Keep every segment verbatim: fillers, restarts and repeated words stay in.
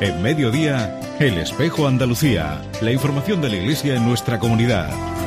En Mediodía, El Espejo Andalucía. La información de la Iglesia en nuestra comunidad.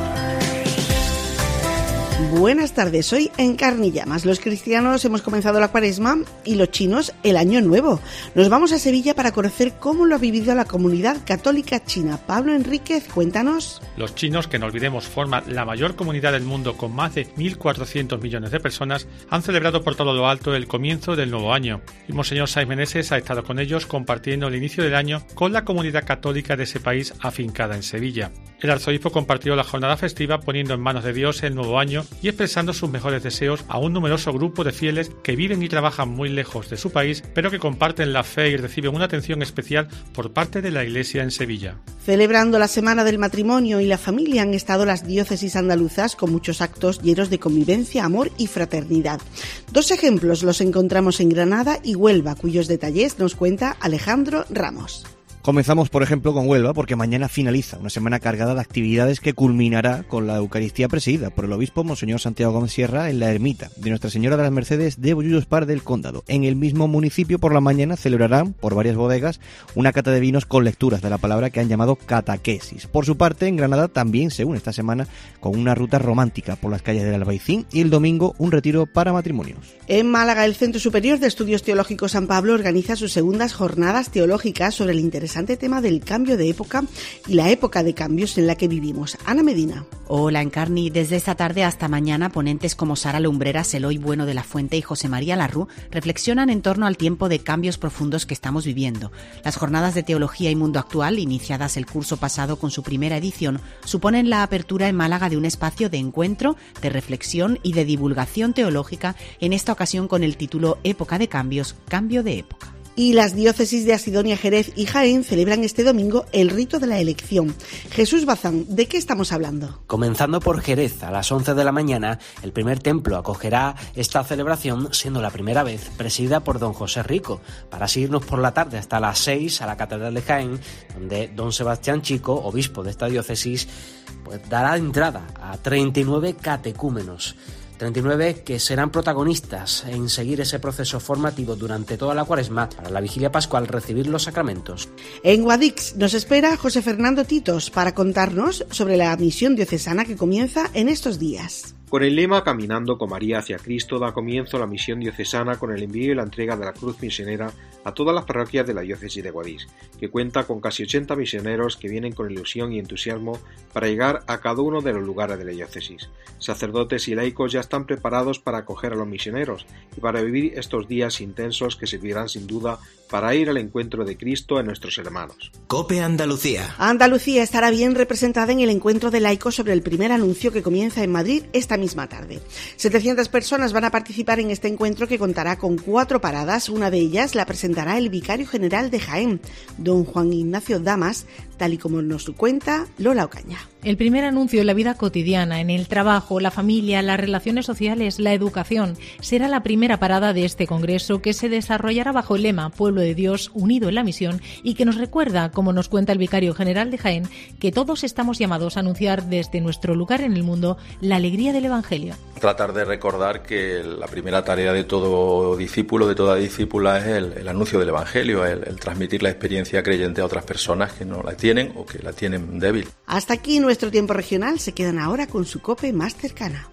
Buenas tardes, hoy en Carne y Llamas. Los cristianos hemos comenzado la Cuaresma y los chinos el Año Nuevo. Nos vamos a Sevilla para conocer cómo lo ha vivido la comunidad católica china. Pablo Enríquez, cuéntanos. Los chinos, que no olvidemos forman la mayor comunidad del mundo con más de mil cuatrocientos millones de personas, han celebrado por todo lo alto el comienzo del nuevo año. Y Monseñor Sáenz Meneses ha estado con ellos compartiendo el inicio del año con la comunidad católica de ese país afincada en Sevilla. El arzobispo compartió la jornada festiva poniendo en manos de Dios el nuevo año y expresando sus mejores deseos a un numeroso grupo de fieles que viven y trabajan muy lejos de su país, pero que comparten la fe y reciben una atención especial por parte de la Iglesia en Sevilla. Celebrando la Semana del Matrimonio y la Familia han estado las diócesis andaluzas con muchos actos llenos de convivencia, amor y fraternidad. Dos ejemplos los encontramos en Granada y Huelva, cuyos detalles nos cuenta Alejandro Ramos. Comenzamos, por ejemplo, con Huelva, porque mañana finaliza una semana cargada de actividades que culminará con la Eucaristía presidida por el obispo Monseñor Santiago Gómez Sierra en la ermita de Nuestra Señora de las Mercedes de Bollullos Par del Cóndado. En el mismo municipio, por la mañana, celebrarán, por varias bodegas, una cata de vinos con lecturas de la palabra que han llamado catequesis. Por su parte, en Granada también se une esta semana con una ruta romántica por las calles del Albaicín y el domingo un retiro para matrimonios. En Málaga, el Centro Superior de Estudios Teológicos San Pablo organiza sus segundas jornadas teológicas sobre el interesante tema del cambio de época y la época de cambios en la que vivimos. Ana Medina. Hola, Encarni. Desde esta tarde hasta mañana, ponentes como Sara Lumbreras, Eloy Bueno de la Fuente y José María Larrú reflexionan en torno al tiempo de cambios profundos que estamos viviendo. Las jornadas de Teología y Mundo Actual, iniciadas el curso pasado con su primera edición, suponen la apertura en Málaga de un espacio de encuentro, de reflexión y de divulgación teológica, en esta ocasión con el título Época de Cambios, Cambio de Época. Y las diócesis de Asidonia, Jerez y Jaén celebran este domingo el rito de la elección. Jesús Bazán, ¿de qué estamos hablando? Comenzando por Jerez, a las once de la mañana, el primer templo acogerá esta celebración, siendo la primera vez presidida por don José Rico, para seguirnos por la tarde hasta las seis a la Catedral de Jaén, donde don Sebastián Chico, obispo de esta diócesis, pues dará entrada a treinta y nueve catecúmenos. treinta y nueve que serán protagonistas en seguir ese proceso formativo durante toda la Cuaresma para la vigilia pascual, recibir los sacramentos. En Guadix nos espera José Fernando Titos para contarnos sobre la misión diocesana que comienza en estos días. Con el lema Caminando con María hacia Cristo da comienzo la misión diocesana con el envío y la entrega de la cruz misionera a todas las parroquias de la diócesis de Guadix, que cuenta con casi ochenta misioneros que vienen con ilusión y entusiasmo para llegar a cada uno de los lugares de la diócesis. Sacerdotes y laicos ya están preparados para acoger a los misioneros y para vivir estos días intensos que servirán sin duda para ir al encuentro de Cristo en nuestros hermanos. COPE Andalucía. Andalucía estará bien representada en el encuentro de laicos sobre el primer anuncio que comienza en Madrid esta misma tarde. setecientas personas van a participar en este encuentro que contará con cuatro paradas. Una de ellas la presentará el vicario general de Jaén, don Juan Ignacio Damas, tal y como nos cuenta Lola Ocaña. El primer anuncio en la vida cotidiana, en el trabajo, la familia, las relaciones sociales, la educación, será la primera parada de este congreso que se desarrollará bajo el lema Pueblo de Dios unido en la misión y que nos recuerda, como nos cuenta el vicario general de Jaén, que todos estamos llamados a anunciar desde nuestro lugar en el mundo la alegría del Evangelio. Tratar de recordar que la primera tarea de todo discípulo, de toda discípula, es el, el anuncio del Evangelio, el, el transmitir la experiencia creyente a otras personas que no la tienen o que la tienen débil. Hasta aquí nuestro tiempo regional. Se quedan ahora con su COPE más cercana.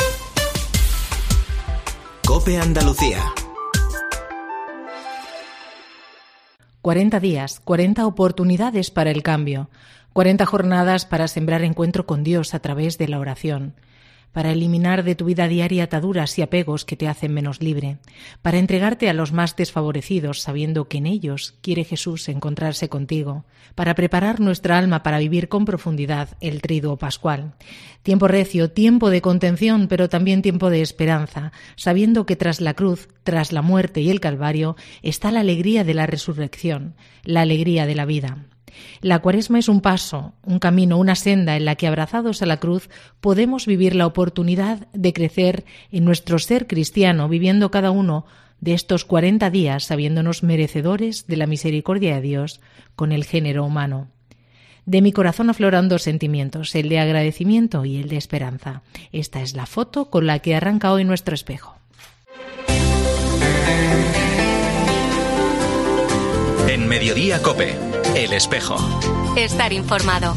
COPE Andalucía. cuarenta días, cuarenta oportunidades para el cambio, cuarenta jornadas para sembrar encuentro con Dios a través de la oración, para eliminar de tu vida diaria ataduras y apegos que te hacen menos libre, para entregarte a los más desfavorecidos sabiendo que en ellos quiere Jesús encontrarse contigo, para preparar nuestra alma para vivir con profundidad el triduo pascual. Tiempo recio, tiempo de contención, pero también tiempo de esperanza, sabiendo que tras la cruz, tras la muerte y el Calvario, está la alegría de la resurrección, la alegría de la vida. La Cuaresma es un paso, un camino, una senda en la que, abrazados a la cruz, podemos vivir la oportunidad de crecer en nuestro ser cristiano, viviendo cada uno de estos cuarenta días sabiéndonos merecedores de la misericordia de Dios con el género humano. De mi corazón afloran dos sentimientos, el de agradecimiento y el de esperanza. Esta es la foto con la que arranca hoy nuestro espejo. En Mediodía COPE, El Espejo. Estar informado.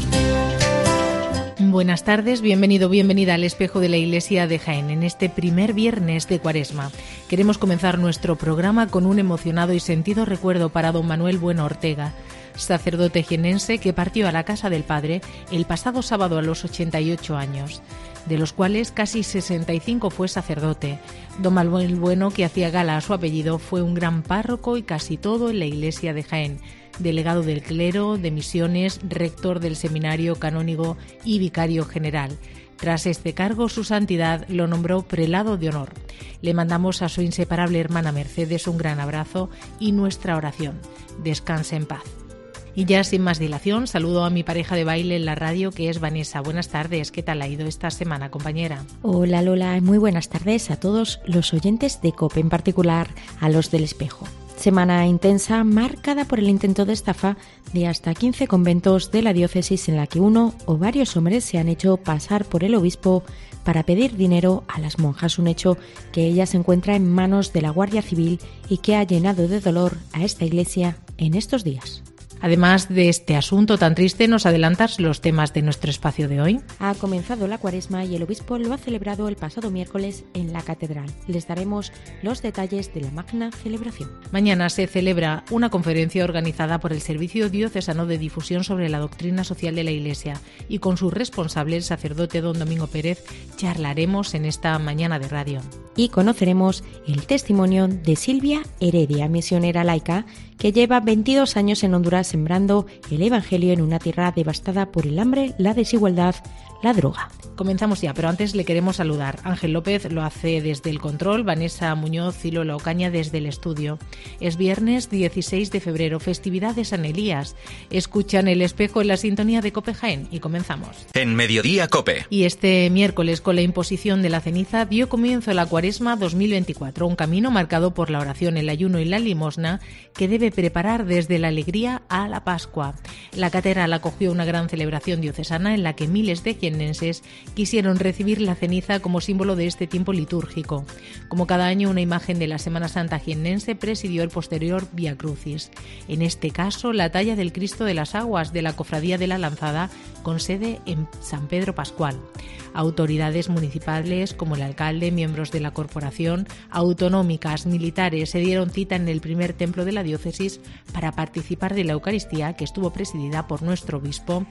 Buenas tardes, bienvenido, bienvenida al Espejo de la Iglesia de Jaén en este primer viernes de Cuaresma. Queremos comenzar nuestro programa con un emocionado y sentido recuerdo para don Manuel Bueno Ortega, sacerdote jiennense que partió a la casa del Padre el pasado sábado a los ochenta y ocho años, de los cuales casi sesenta y cinco fue sacerdote. Don Manuel Bueno, que hacía gala a su apellido, fue un gran párroco y casi todo en la Iglesia de Jaén, delegado del clero, de misiones, rector del seminario canónigo y vicario general. Tras este cargo, su santidad lo nombró prelado de honor. Le mandamos a su inseparable hermana Mercedes un gran abrazo y nuestra oración. Descanse en paz. Y ya sin más dilación, saludo a mi pareja de baile en la radio, que es Vanessa. Buenas tardes, ¿qué tal ha ido esta semana, compañera? Hola Lola, muy buenas tardes a todos los oyentes de COPE, en particular a los del Espejo. Semana intensa marcada por el intento de estafa de hasta quince conventos de la diócesis, en la que uno o varios hombres se han hecho pasar por el obispo para pedir dinero a las monjas, un hecho que ella se encuentra en manos de la Guardia Civil y que ha llenado de dolor a esta iglesia en estos días. Además de este asunto tan triste, ¿nos adelantas los temas de nuestro espacio de hoy? Ha comenzado la Cuaresma y el obispo lo ha celebrado el pasado miércoles en la catedral. Les daremos los detalles de la magna celebración. Mañana se celebra una conferencia organizada por el Servicio Diocesano de Difusión sobre la Doctrina Social de la Iglesia, y con su responsable, el sacerdote don Domingo Pérez, charlaremos en esta mañana de radio. Y conoceremos el testimonio de Silvia Heredia, misionera laica, que lleva veintidós años en Honduras sembrando el Evangelio en una tierra devastada por el hambre, la desigualdad, la droga. Comenzamos ya, pero antes le queremos saludar. Ángel López lo hace desde el control, Vanessa Muñoz y Lola Ocaña desde el estudio. Es viernes dieciséis de febrero, festividad de San Elías. Escuchan El Espejo en la sintonía de COPE Jaén y comenzamos. En Mediodía COPE. Y este miércoles, con la imposición de la ceniza, dio comienzo la Cuaresma dos mil veinticuatro, un camino marcado por la oración, el ayuno y la limosna que debe preparar desde la alegría a la Pascua. La catedral acogió una gran celebración diocesana en la que miles de jiennenses quisieron recibir la ceniza como símbolo de este tiempo litúrgico. Como cada año, una imagen de la Semana Santa jiennense presidió el posterior Vía Crucis. En este caso, la talla del Cristo de las Aguas de la Cofradía de la Lanzada, con sede en San Pedro Pascual. Autoridades municipales como el alcalde, miembros de la corporación, autonómicas, militares, se dieron cita en el primer templo de la diócesis para participar de la Eucaristía, que estuvo presidida por nuestro obispo,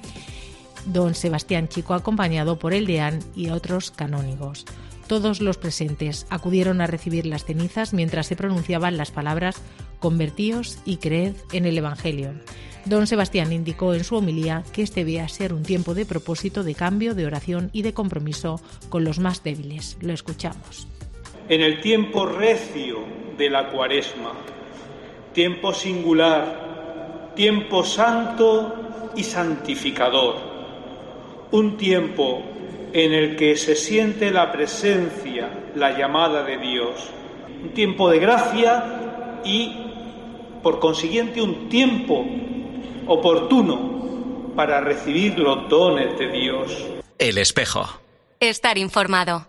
don Sebastián Chico, acompañado por el deán y otros canónigos. Todos los presentes acudieron a recibir las cenizas mientras se pronunciaban las palabras «Convertíos y creed en el Evangelio». Don Sebastián indicó en su homilía que este debía ser un tiempo de propósito, de cambio, de oración y de compromiso con los más débiles. Lo escuchamos. En el tiempo recio de la Cuaresma, tiempo singular, tiempo santo y santificador, un tiempo en el que se siente la presencia, la llamada de Dios, un tiempo de gracia y, por consiguiente, un tiempo oportuno para recibir los dones de Dios. El Espejo. Estar informado.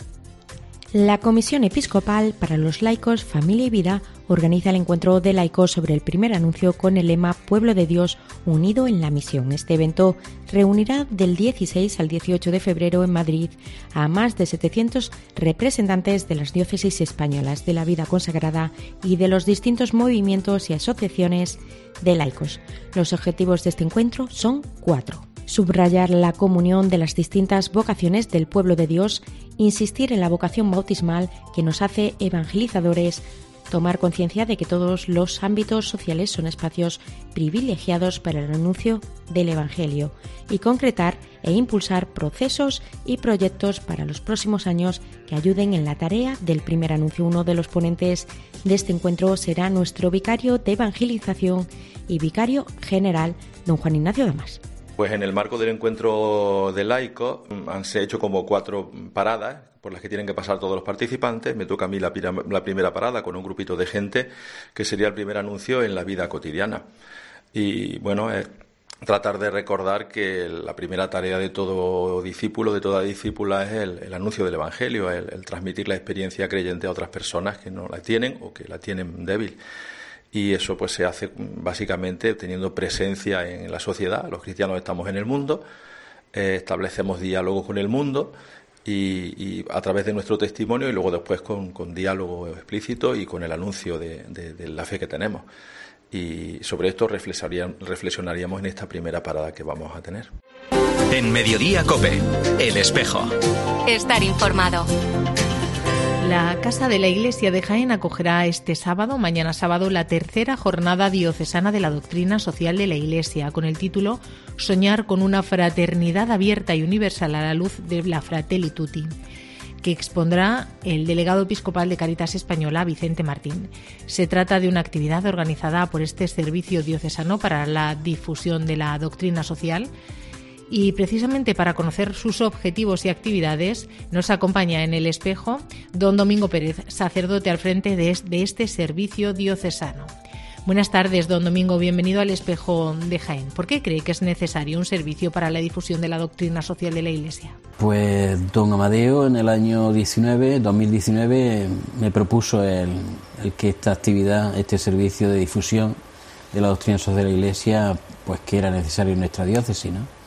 La Comisión Episcopal para los Laicos, Familia y Vida organiza el encuentro de laicos sobre el primer anuncio con el lema Pueblo de Dios unido en la misión. Este evento reunirá del dieciséis al dieciocho de febrero en Madrid a más de setecientos representantes de las diócesis españolas, de la vida consagrada y de los distintos movimientos y asociaciones de laicos. Los objetivos de este encuentro son cuatro. Subrayar la comunión de las distintas vocaciones del pueblo de Dios, insistir en la vocación bautismal que nos hace evangelizadores, tomar conciencia de que todos los ámbitos sociales son espacios privilegiados para el anuncio del Evangelio y concretar e impulsar procesos y proyectos para los próximos años que ayuden en la tarea del primer anuncio. Uno de los ponentes de este encuentro será nuestro vicario de evangelización y vicario general, don Juan Ignacio Damas. Pues en el marco del encuentro de laicos han se hecho como cuatro paradas por las que tienen que pasar todos los participantes. Me toca a mí la, la primera parada con un grupito de gente que sería el primer anuncio en la vida cotidiana. Y bueno, es tratar de recordar que la primera tarea de todo discípulo, de toda discípula, es el, el anuncio del Evangelio, el, el transmitir la experiencia creyente a otras personas que no la tienen o que la tienen débil. y eso pues se hace básicamente teniendo presencia en la sociedad. Los cristianos estamos en el mundo, eh, establecemos diálogo con el mundo y, y a través de nuestro testimonio y luego después con, con diálogo explícito y con el anuncio de, de, de la fe que tenemos. Y sobre esto reflexionaríamos en esta primera parada que vamos a tener. En Mediodía COPE, El Espejo. Estar informado. La Casa de la Iglesia de Jaén acogerá este sábado, mañana sábado, la tercera jornada diocesana de la doctrina social de la Iglesia, con el título Soñar con una fraternidad abierta y universal a la luz de la Fratelli Tutti, que expondrá el delegado episcopal de Cáritas Española, Vicente Martín. Se trata de una actividad organizada por este Servicio Diocesano para la Difusión de la Doctrina Social. Y precisamente para conocer sus objetivos y actividades nos acompaña en El Espejo don Domingo Pérez, sacerdote al frente de este servicio diocesano. Buenas tardes, don Domingo, bienvenido al Espejo de Jaén. ¿Por qué cree que es necesario un servicio para la difusión de la doctrina social de la Iglesia? Pues don Amadeo en el año diecinueve, dos mil diecinueve me propuso el, el que esta actividad, este servicio de difusión de la doctrina social de la Iglesia, pues que era necesario en nuestra diócesis, ¿no?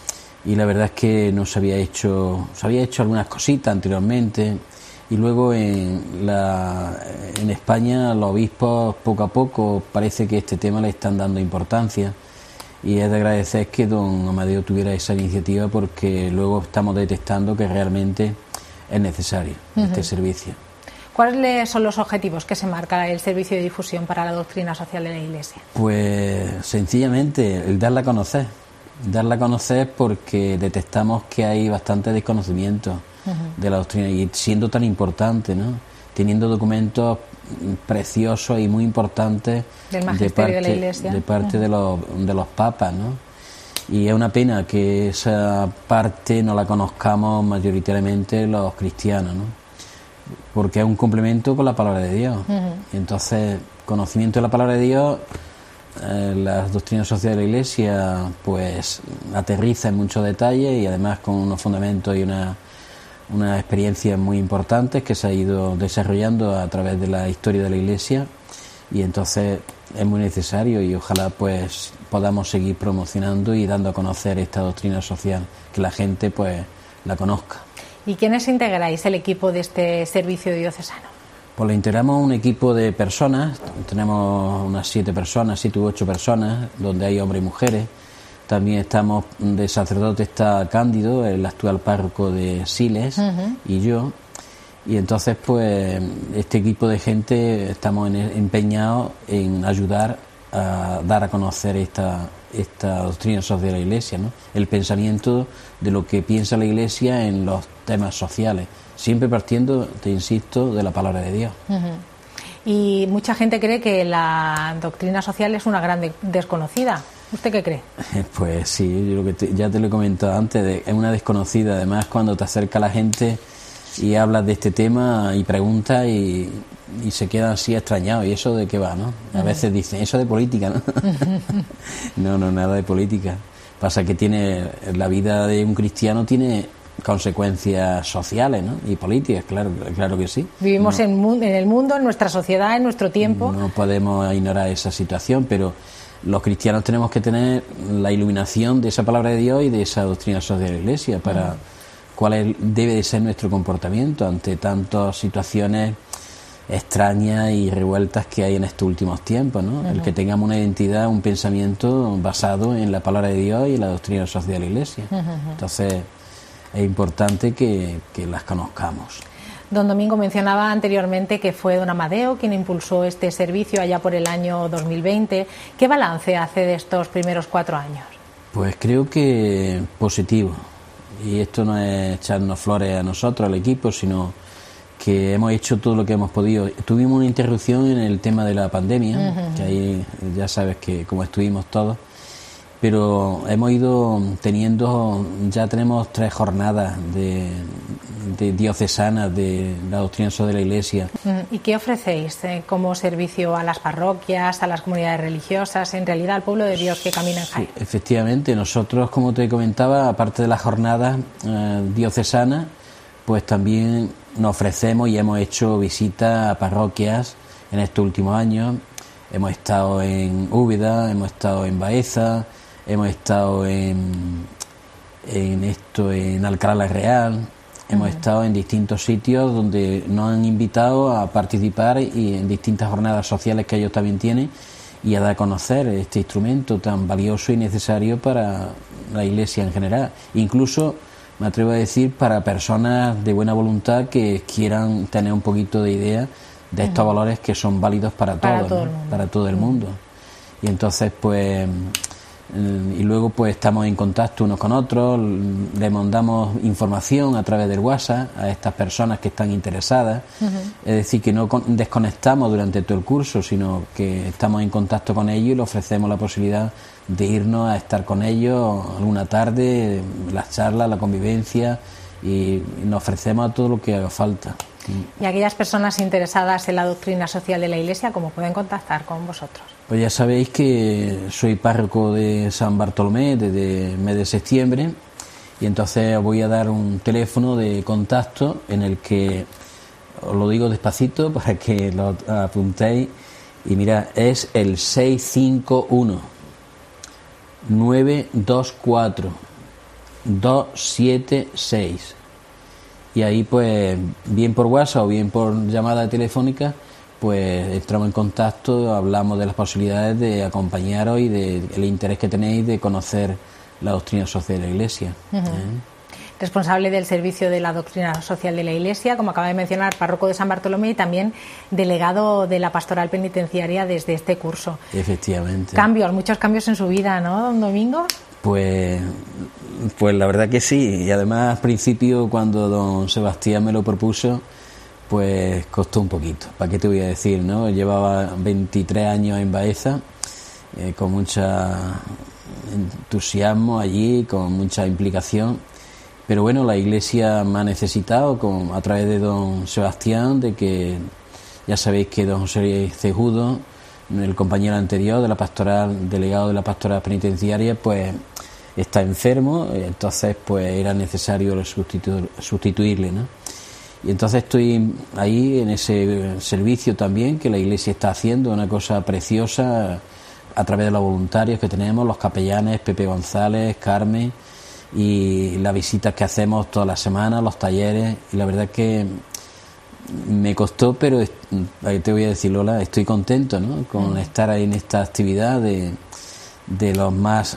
Y la verdad es que no se había hecho, se había hecho algunas cositas anteriormente y luego en, la, en España los obispos poco a poco parece que este tema le están dando importancia y es de agradecer que don Amadeo tuviera esa iniciativa porque luego estamos detectando que realmente es necesario uh-huh. este servicio. ¿Cuáles son los objetivos que se marca el servicio de difusión para la doctrina social de la Iglesia? Pues sencillamente el darla a conocer. Darla a conocer porque detectamos que hay bastante desconocimiento uh-huh. de la doctrina y siendo tan importante, ¿no? Teniendo documentos preciosos y muy importantes del magisterio de parte, de la Iglesia, de, parte uh-huh. de, los, de los papas, ¿no? Y es una pena que esa parte no la conozcamos mayoritariamente los cristianos, ¿no? Porque es un complemento con la palabra de Dios. Uh-huh. Entonces, conocimiento de la palabra de Dios. Eh, la doctrina social de la Iglesia pues aterriza en muchos detalles y además con unos fundamentos y una, una experiencias muy importantes que se ha ido desarrollando a través de la historia de la Iglesia y entonces es muy necesario y ojalá pues podamos seguir promocionando y dando a conocer esta doctrina social, que la gente pues la conozca. ¿Y quiénes integráis el equipo de este servicio diocesano? Pues le integramos un equipo de personas, tenemos unas siete personas, siete u ocho personas, donde hay hombres y mujeres. También estamos de sacerdote, está Cándido, el actual párroco de Siles, uh-huh. y yo. Y entonces, pues, este equipo de gente estamos en, empeñados en ayudar a dar a conocer esta, esta doctrina social de la Iglesia, ¿no? El pensamiento de lo que piensa la Iglesia en los temas sociales. Siempre partiendo, te insisto, de la palabra de Dios. Uh-huh. Y mucha gente cree que la doctrina social es una gran de- desconocida. ¿Usted qué cree? Pues sí, yo lo que te, ya te lo he comentado antes, de, es una desconocida. Además, cuando te acerca la gente y hablas de este tema y preguntas y, y se quedan así extrañados. ¿Y eso de qué va, no? A uh-huh. veces dicen, eso de política, ¿no? no, no, nada de política. Pasa que tiene la vida de un cristiano tiene consecuencias sociales, ¿no? Y políticas, claro, claro que sí. Vivimos no, en, en el mundo, en nuestra sociedad, en nuestro tiempo. No podemos ignorar esa situación, pero los cristianos tenemos que tener la iluminación de esa palabra de Dios y de esa doctrina social de la Iglesia para uh-huh. cuál es, debe de ser nuestro comportamiento ante tantas situaciones extrañas y revueltas que hay en estos últimos tiempos, ¿no? Uh-huh. El que tengamos una identidad, un pensamiento basado en la palabra de Dios y la doctrina social de la Iglesia. Uh-huh. Entonces es importante que, que las conozcamos. Don Domingo mencionaba anteriormente que fue don Amadeo quien impulsó este servicio allá por el año dos mil veinte. ¿Qué balance hace de estos primeros cuatro años? Pues creo que positivo. Y esto no es echarnos flores a nosotros, al equipo, sino que hemos hecho todo lo que hemos podido. Tuvimos una interrupción en el tema de la pandemia, uh-huh. que ahí ya sabes que como estuvimos todos, pero hemos ido teniendo, ya tenemos tres jornadas de, de diocesanas de la doctrina social de la Iglesia. ¿Y qué ofrecéis eh, como servicio a las parroquias, a las comunidades religiosas, en realidad al pueblo de Dios que camina en Jaén? Sí, efectivamente, nosotros, como te comentaba, aparte de las jornadas eh, diocesanas, pues también nos ofrecemos y hemos hecho visitas a parroquias en estos últimos años. Hemos estado en Úbeda, hemos estado en Baeza, hemos estado en, en esto, en Alcalá la Real, uh-huh. hemos estado en distintos sitios donde nos han invitado a participar y en distintas jornadas sociales que ellos también tienen y a dar a conocer este instrumento tan valioso y necesario para la Iglesia en general. Incluso, me atrevo a decir, para personas de buena voluntad que quieran tener un poquito de idea de estos uh-huh. valores que son válidos para, para todos, todo ¿no? para todo el mundo. Y entonces, pues, y luego pues estamos en contacto unos con otros, le mandamos información a través del WhatsApp a estas personas que están interesadas, uh-huh. es decir, que no desconectamos durante todo el curso, sino que estamos en contacto con ellos y le ofrecemos la posibilidad de irnos a estar con ellos alguna tarde, las charlas, la convivencia, y nos ofrecemos a todo lo que haga falta. Y aquellas personas interesadas en la doctrina social de la Iglesia, ¿cómo pueden contactar con vosotros? Pues ya sabéis que soy párroco de San Bartolomé desde el mes de septiembre, y entonces os voy a dar un teléfono de contacto en el que os lo digo despacito para que lo apuntéis, y mira, es el seis cinco uno nueve dos cuatro dos siete seis. Y ahí pues bien por WhatsApp o bien por llamada telefónica pues entramos en contacto, hablamos de las posibilidades de acompañaros y del interés que tenéis de conocer la doctrina social de la Iglesia. Uh-huh. ¿Eh? Responsable del servicio de la doctrina social de la Iglesia, como acaba de mencionar, párroco de San Bartolomé y también delegado de la pastoral penitenciaria desde este curso. Efectivamente. Cambios, muchos cambios en su vida, ¿no, don Domingo? Pues, pues la verdad que sí, y además al principio cuando don Sebastián me lo propuso, pues costó un poquito, ¿para qué te voy a decir, no? Llevaba veintitrés años en Baeza, eh, con mucho entusiasmo allí, con mucha implicación, pero bueno, la Iglesia me ha necesitado con, a través de don Sebastián, de que ya sabéis que don José Cejudo, el compañero anterior de la pastoral, delegado de la pastoral penitenciaria, pues está enfermo, entonces pues era necesario sustitu- sustituirle, ¿no? Y entonces estoy ahí en ese servicio también que la Iglesia está haciendo, una cosa preciosa a través de los voluntarios que tenemos, los capellanes, Pepe González, Carmen, y las visitas que hacemos todas las semanas, los talleres, y la verdad que me costó, pero te voy a decir, Lola, estoy contento, ¿no?, con estar ahí en esta actividad de, de los más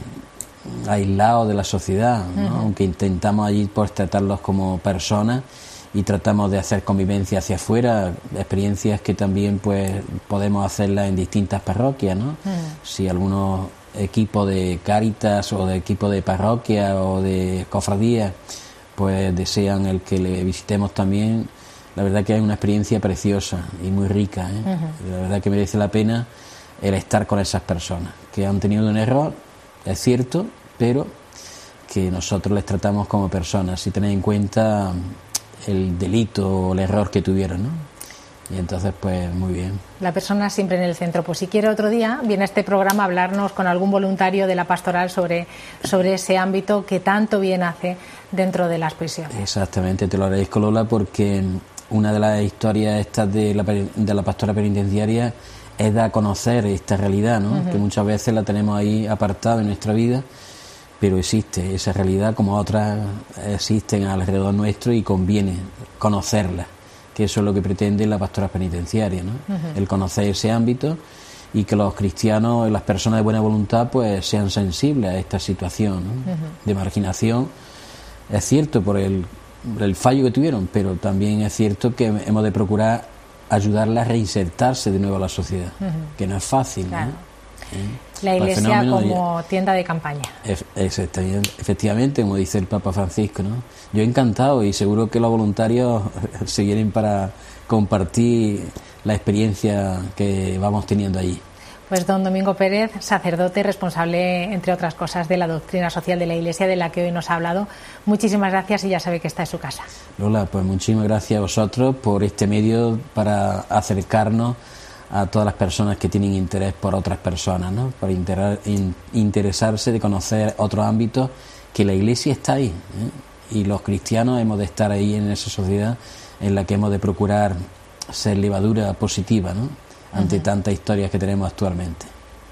um, aislados de la sociedad, ¿no? Uh-huh. Aunque intentamos allí pues tratarlos como personas y tratamos de hacer convivencia hacia afuera, experiencias que también pues podemos hacerlas en distintas parroquias, ¿no? Uh-huh. Si algunos equipos de Cáritas o de equipo de parroquia o de cofradía pues desean el que le visitemos también, la verdad que hay una experiencia preciosa y muy rica, ¿eh? Uh-huh. La verdad que merece la pena el estar con esas personas que han tenido un error, es cierto, pero que nosotros les tratamos como personas, si tenéis en cuenta el delito o el error que tuvieron, ¿no? Y entonces, pues, muy bien. La persona siempre en el centro. Pues si quiere otro día, viene a este programa a hablarnos con algún voluntario de la pastoral sobre, sobre ese ámbito que tanto bien hace dentro de las prisiones. Exactamente, te lo agradezco, Lola, porque una de las historias estas de la, de la pastora penitenciaria es dar a conocer esta realidad, ¿no? Uh-huh. Que muchas veces la tenemos ahí apartada en nuestra vida, pero existe esa realidad como otras existen alrededor nuestro y conviene conocerla, que eso es lo que pretende la pastora penitenciaria, ¿no? Uh-huh. El conocer ese ámbito y que los cristianos, las personas de buena voluntad, pues sean sensibles a esta situación, ¿no? Uh-huh. De marginación. Es cierto por el, el fallo que tuvieron, pero también es cierto que hemos de procurar ayudarles a reinsertarse de nuevo a la sociedad, uh-huh. que no es fácil, claro. ¿no? La Iglesia como de... tienda de campaña. Efectivamente, como dice el Papa Francisco, ¿no? Yo encantado y seguro que los voluntarios se vienen para compartir la experiencia que vamos teniendo allí. Pues don Domingo Pérez, sacerdote responsable, entre otras cosas, de la doctrina social de la Iglesia, de la que hoy nos ha hablado. Muchísimas gracias y ya sabe que está en su casa. Lola, pues muchísimas gracias a vosotros por este medio para acercarnos a todas las personas que tienen interés por otras personas, ¿no? Por interar, in, interesarse de conocer otros ámbitos, que la Iglesia está ahí, ¿eh? Y los cristianos hemos de estar ahí en esa sociedad en la que hemos de procurar ser levadura positiva, ¿no? ante uh-huh. tantas historias que tenemos actualmente.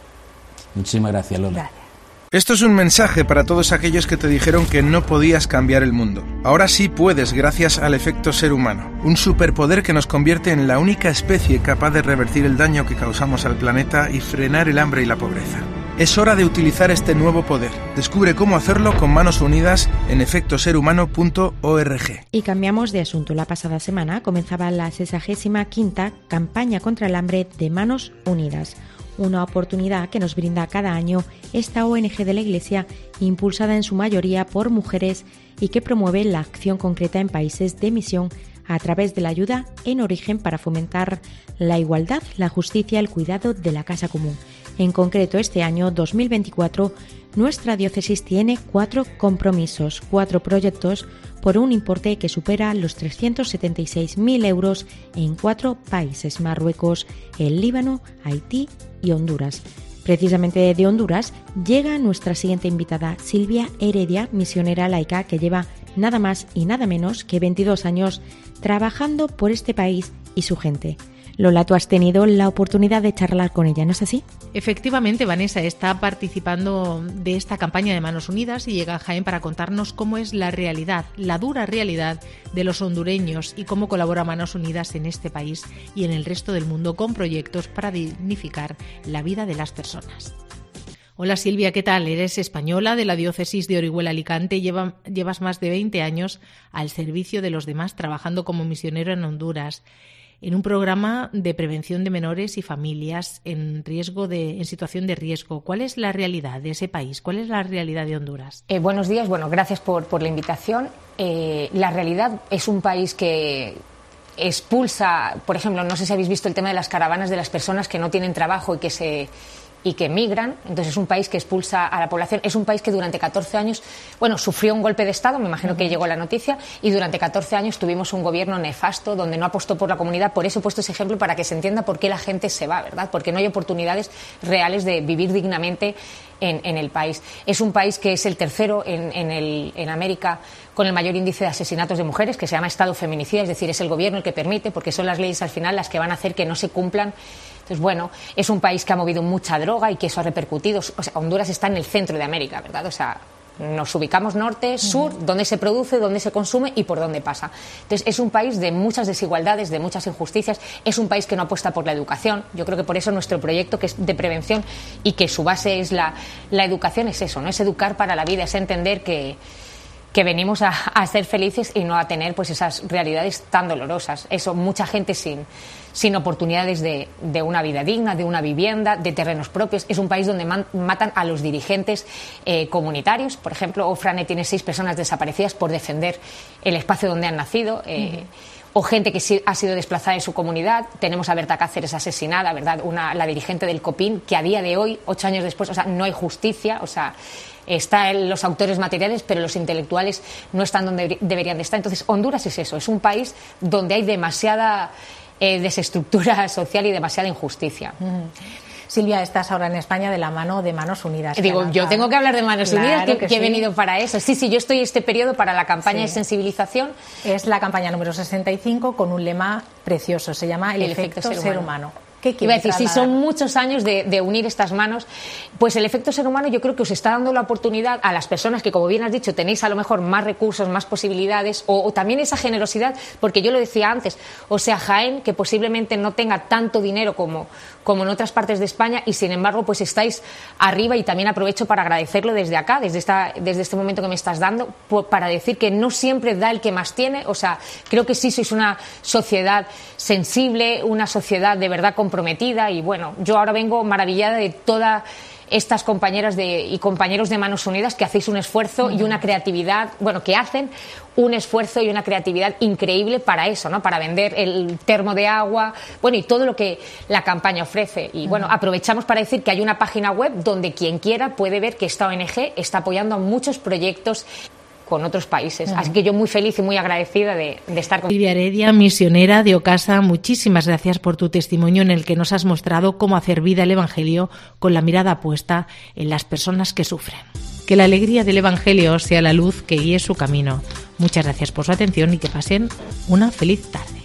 Muchísimas gracias, Lola. Gracias. Esto es un mensaje para todos aquellos que te dijeron que no podías cambiar el mundo. Ahora sí puedes, gracias al efecto ser humano, un superpoder que nos convierte en la única especie capaz de revertir el daño que causamos al planeta y frenar el hambre y la pobreza. Es hora de utilizar este nuevo poder. Descubre cómo hacerlo con manos unidas en efecto ser humano punto org. Y cambiamos de asunto. La pasada semana comenzaba la sesagésima quinta campaña contra el hambre de Manos Unidas. Una oportunidad que nos brinda cada año esta O N G de la Iglesia, impulsada en su mayoría por mujeres y que promueve la acción concreta en países de misión a través de la ayuda en origen para fomentar la igualdad, la justicia y el cuidado de la casa común. En concreto, este año dos mil veinticuatro, nuestra diócesis tiene cuatro compromisos, cuatro proyectos por un importe que supera los trescientos setenta y seis mil euros en cuatro países: Marruecos, el Líbano, Haití y Honduras. Precisamente de Honduras llega nuestra siguiente invitada, Silvia Heredia, misionera laica que lleva nada más y nada menos que veintidós años trabajando por este país y su gente. Lola, tú has tenido la oportunidad de charlar con ella, ¿no es así? Efectivamente, Vanessa está participando de esta campaña de Manos Unidas y llega a Jaén para contarnos cómo es la realidad, la dura realidad de los hondureños y cómo colabora Manos Unidas en este país y en el resto del mundo con proyectos para dignificar la vida de las personas. Hola Silvia, ¿qué tal? Eres española de la diócesis de Orihuela-Alicante y lleva, llevas más de veinte años al servicio de los demás trabajando como misionero en Honduras, en un programa de prevención de menores y familias en riesgo de, en situación de riesgo. ¿Cuál es la realidad de ese país? ¿Cuál es la realidad de Honduras? Eh, buenos días, bueno, gracias por, por la invitación. Eh, la realidad es un país que expulsa, por ejemplo, no sé si habéis visto el tema de las caravanas de las personas que no tienen trabajo y que se... y que migran. Entonces es un país que expulsa a la población, es un país que durante catorce años, bueno, sufrió un golpe de Estado, me imagino que llegó la noticia, y durante catorce años tuvimos un gobierno nefasto donde no apostó por la comunidad. Por eso he puesto ese ejemplo para que se entienda por qué la gente se va, ¿verdad? Porque no hay oportunidades reales de vivir dignamente en, en el país. Es un país que es el tercero en, en, el, en América con el mayor índice de asesinatos de mujeres, que se llama Estado feminicida, es decir, es el gobierno el que permite, porque son las leyes al final las que van a hacer que no se cumplan. Entonces, bueno, es un país que ha movido mucha droga y que eso ha repercutido. O sea, Honduras está en el centro de América, ¿verdad? O sea, nos ubicamos norte, sur, uh-huh. dónde se produce, dónde se consume y por dónde pasa. Entonces, es un país de muchas desigualdades, de muchas injusticias. Es un país que no apuesta por la educación. Yo creo que por eso nuestro proyecto, que es de prevención y que su base es la, la educación, es eso, ¿no? Es educar para la vida, es entender que... que venimos a, a ser felices y no a tener pues esas realidades tan dolorosas. Eso, mucha gente sin, sin oportunidades de, de una vida digna, de una vivienda, de terrenos propios. Es un país donde man, matan a los dirigentes eh, comunitarios. Por ejemplo, Ofrane tiene seis personas desaparecidas por defender el espacio donde han nacido. Eh, uh-huh. O gente que ha sido desplazada en su comunidad. Tenemos a Berta Cáceres asesinada, ¿verdad? Una, la dirigente del COPIN, que a día de hoy, ocho años después, o sea, no hay justicia, o sea, están los autores materiales, pero los intelectuales no están donde deberían de estar. Entonces, Honduras es eso, es un país donde hay demasiada eh, desestructura social y demasiada injusticia. Uh-huh. Silvia, estás ahora en España de la mano de Manos Unidas. Digo, yo tengo que hablar de Manos claro Unidas, que, que, que sí. he venido para eso. Sí, sí, yo estoy este periodo para la campaña sí. de sensibilización. Es la campaña número sesenta y cinco con un lema precioso, se llama El, el efecto, efecto ser, ser humano. humano. ¿Qué Iba a decir, si sí, son muchos años de, de unir estas manos, pues el efecto ser humano yo creo que os está dando la oportunidad a las personas que, como bien has dicho, tenéis a lo mejor más recursos, más posibilidades, o, o también esa generosidad, porque yo lo decía antes, o sea, Jaén, que posiblemente no tenga tanto dinero como, como en otras partes de España, y sin embargo, pues estáis arriba, y también aprovecho para agradecerlo desde acá, desde, esta, desde este momento que me estás dando, para decir que no siempre da el que más tiene. O sea, creo que sí sois una sociedad sensible, una sociedad de verdad comprometida, y bueno, yo ahora vengo maravillada de todas estas compañeras de, y compañeros de Manos Unidas que hacéis un esfuerzo uh-huh. y una creatividad, bueno, que hacen un esfuerzo y una creatividad increíble para eso, ¿no? Para vender el termo de agua, bueno, y todo lo que la campaña ofrece. Y bueno, uh-huh. aprovechamos para decir que hay una página web donde quien quiera puede ver que esta O N G está apoyando a muchos proyectos con otros países. Uh-huh. Así que yo muy feliz y muy agradecida de, de estar con... Silvia Heredia, misionera de Ocasa, muchísimas gracias por tu testimonio en el que nos has mostrado cómo hacer vida el Evangelio con la mirada puesta en las personas que sufren. Que la alegría del Evangelio sea la luz que guíe su camino. Muchas gracias por su atención y que pasen una feliz tarde.